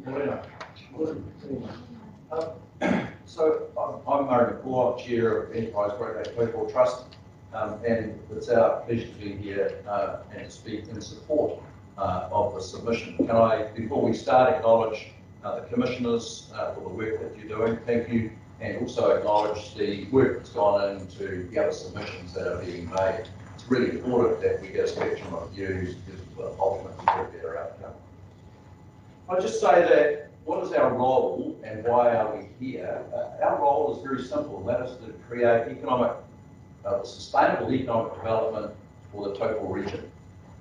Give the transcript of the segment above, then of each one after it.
Morena. So I'm Murray McCaw, Chair of Enterprise Great Lakes Football Trust, and it's our pleasure to be here and to speak in support of the submission. Can I, before we start, acknowledge the commissioners for the work that you're doing, thank you, and also acknowledge the work that's gone into the other submissions that are being made. It's really important that we get a spectrum of views because we'll ultimately get a better outcome. I'll just say that what is our role and why are we here? Our role is very simple, and that is to create sustainable economic development for the Taupō region.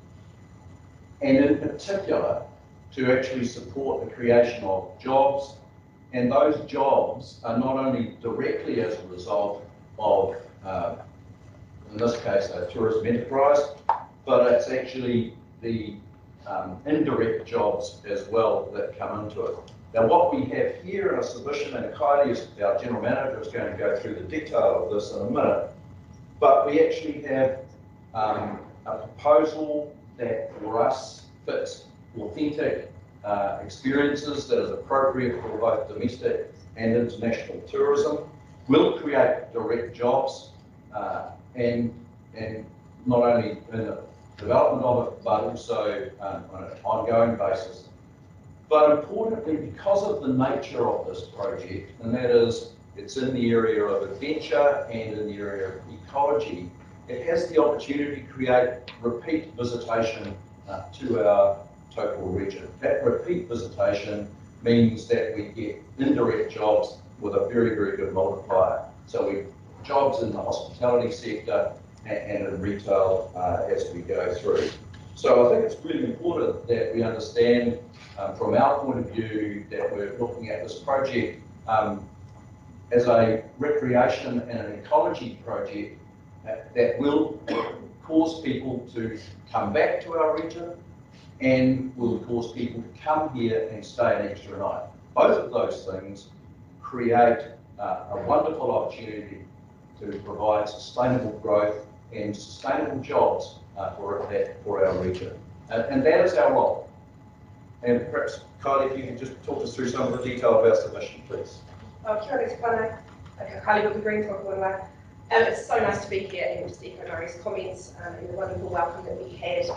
And in particular, to actually support the creation of jobs, and those jobs are not only directly as a result of, in this case, a tourism enterprise, but it's actually the indirect jobs as well that come into it. Now, what we have here in a submission, and Kylie, our General Manager, is going to go through the detail of this in a minute, but we actually have a proposal that for us fits authentic experiences that is appropriate for both domestic and international tourism, will create direct jobs and not only in the development of it, but also on an ongoing basis. But importantly, because of the nature of this project, and that is it's in the area of adventure and in the area of ecology, it has the opportunity to create repeat visitation to our Taupō region. That repeat visitation means that we get indirect jobs with a very, very good multiplier. So we jobs in the hospitality sector and in retail as we go through. So I think it's really important that we understand from our point of view that we're looking at this project as a recreation and an ecology project that will cause people to come back to our region and will cause people to come here and stay an extra night. Both of those things create a wonderful opportunity to provide sustainable growth and sustainable jobs for our region. And that is our role. And perhaps, Kylie, if you can just talk us through some of the detail of our submission, please. Kia ora te whānau. Kylie with the Green Talk. It's so nice to be here and just echo Murray's comments and the wonderful welcome that we had.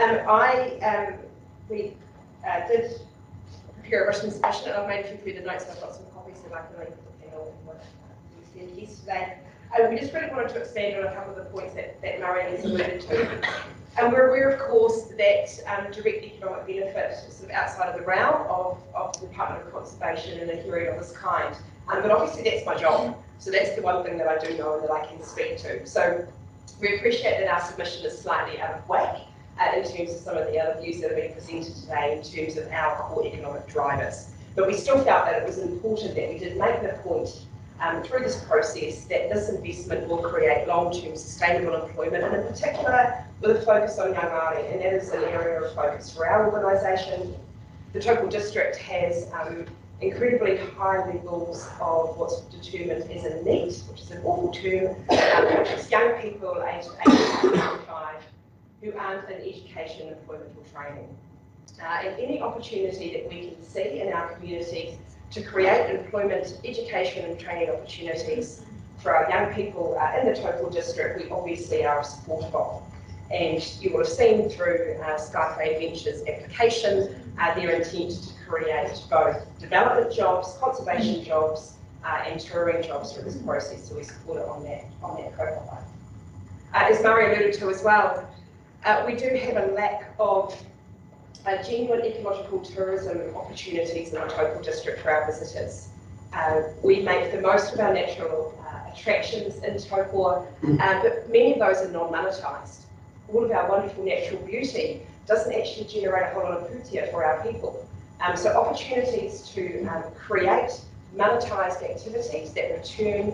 We did prepare a written submission, and I've made a few further notes. I've got some copies that I can leave with the panel and what you said yesterday. We just really wanted to expand on a couple of the points that Murray has alluded to. And we're aware, of course, that direct economic benefit is sort of outside of the realm of the Department of Conservation and a hearing of this kind. But obviously that's my job. So that's the one thing that I do know and that I can speak to. So we appreciate that our submission is slightly out of whack in terms of some of the other views that have been presented today in terms of our core economic drivers. But we still felt that it was important that we did make the point through this process that this investment will create long-term sustainable employment, and in particular with a focus on young Māori, and that is an area of focus for our organisation. The Taupō district has incredibly high levels of what's determined as a NEET, which is an awful term, which is young people aged 18 to 25 who aren't in education, employment or training. And any opportunity that we can see in our community to create employment, education and training opportunities for our young people in the Taupō district, we obviously are supportive of. And you will have seen through Skyfay Ventures application their intent to create both development jobs, conservation jobs and touring jobs through this process, so we support it on that profile. As Murray alluded to as well, we do have a lack of genuine ecological tourism opportunities in the Taupō district for our visitors. We make the most of our natural attractions in Taupō, but many of those are non-monetised. All of our wonderful natural beauty doesn't actually generate a whole lot of pūtea for our people. So opportunities to create monetised activities that return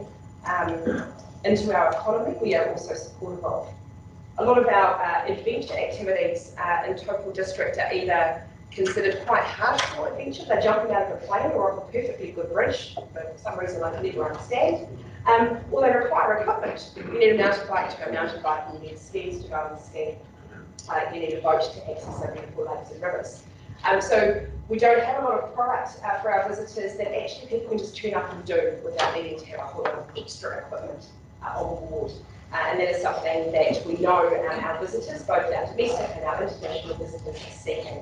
into our economy, we are also supportive of. A lot of our adventure activities in Taupō district are either considered quite hardcore adventure, they're jumping out of a plane or off a perfectly good bridge, for some reason I can never understand, or they require equipment. You need a mountain bike to go mountain biking, you need skis to go on ski, you need a boat to access our beautiful lakes and rivers. So we don't have a lot of products for our visitors that actually people can just turn up and do without needing to have a whole lot of extra equipment on board. And that is something that we know our visitors, both our domestic and our international visitors, are seeking.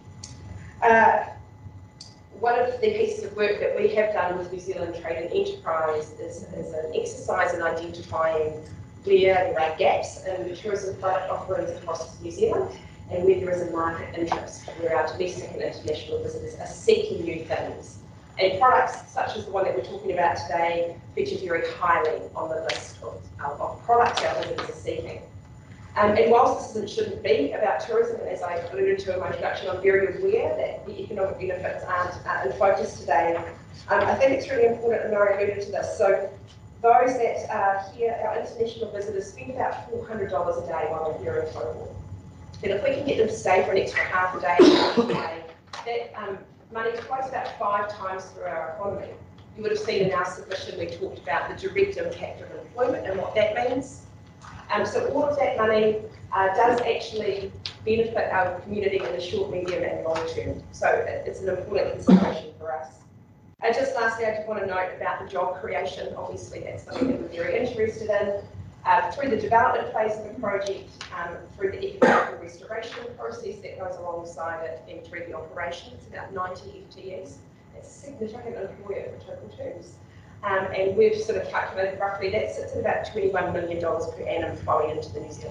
One of the pieces of work that we have done with New Zealand Trade and Enterprise is an exercise in identifying where there are gaps in tourism product offerings across New Zealand and where there is a market interest, where our domestic and international visitors are seeking new things. And products such as the one that we're talking about today feature very highly on the list of products our visitors are seeking. And whilst this shouldn't be about tourism, and as I alluded to in my introduction, I'm very aware that the economic benefits aren't in focus today. I think it's really important, and Murray alluded to this, so those that are here, our international visitors, spend about $400 a day while they're here in total. And if we can get them to stay for an extra half a day, that money flows about 5 times through our economy. You would have seen in our submission we talked about the direct impact of employment and what that means. So all of that money does actually benefit our community in the short, medium and long term. So it's an important consideration for us. And just lastly, I just want to note about the job creation. Obviously, that's something that we're very interested in. Through the development phase of the project, through the economic restoration process that goes alongside it, and through the operation, it's about 90 FTEs. It's a significant employer for total terms. And we've sort of calculated roughly that sits at about $21 million per annum flowing into the into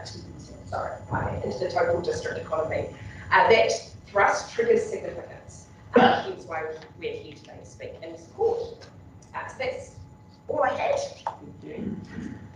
the total district economy. That thrust triggers significance. Hence why we're here today to speak and support. So that's all I had.